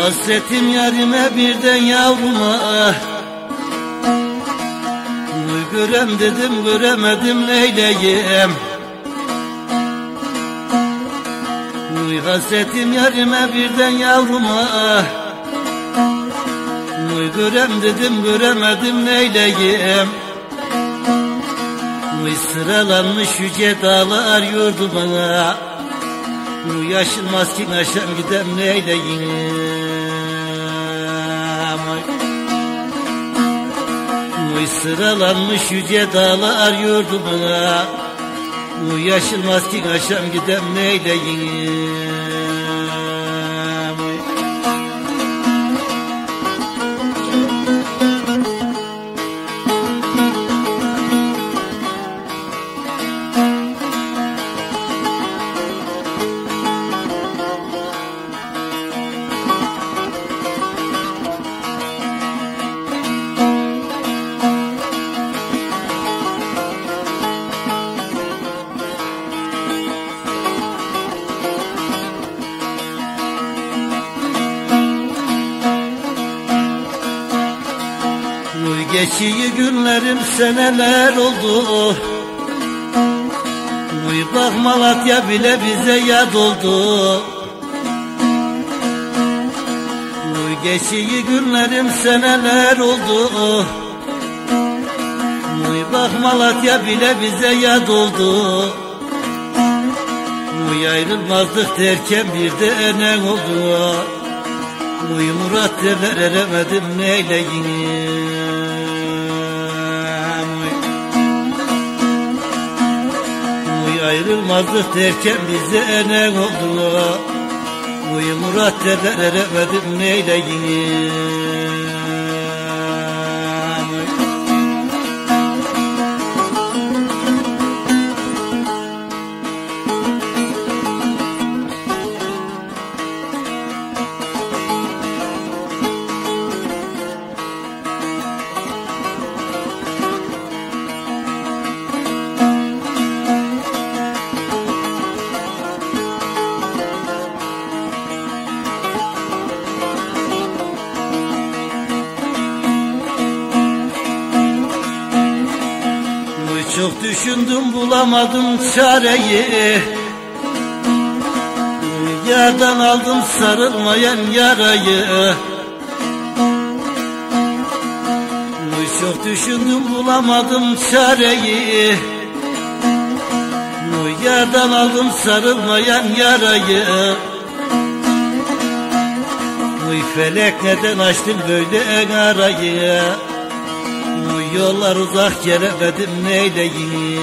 Hasretim yarime birden yavruma. Görem dedim göremedim neyleyim. Hasretim yarime birden yavruma. Görem dedim göremedim neyleyim. Sıralanmış yüce dağlar yurduma. Yaşılmaz ki aşam gidem neyleyim. Sıralanmış yüce dağlar yurduma. Yaşılmaz ki aşam gidem neyleyim. Geçiyi günlerim seneler oldu. Bak Malatya bile bize yad oldu. Geçiyi günlerim seneler oldu. Bak Malatya bile bize yad oldu. Ayrılmazdık derken bir de enen oldu. Murat derler eremedim neyleyim. Ayrılmazdık derken bize enen oldu. Murat derler eremedim neyleyim. Çok düşündüm bulamadım çareyi. Yerden aldım sarılmayan yarayı. Çok düşündüm bulamadım çareyi. Yerden aldım sarılmayan yarayı. Felek neden açtın böyle en arayı. Yollar uzak gelemedim neyleyim.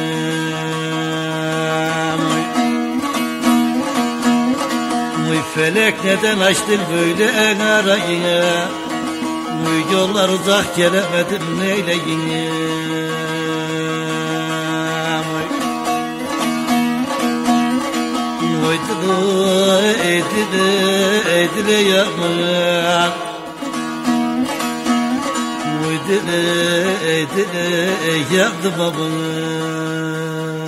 Felek neden açtın böyle en arayı. Yollar uzak gelemedim neyleyim. Edile yapma. Edile yaptı babam.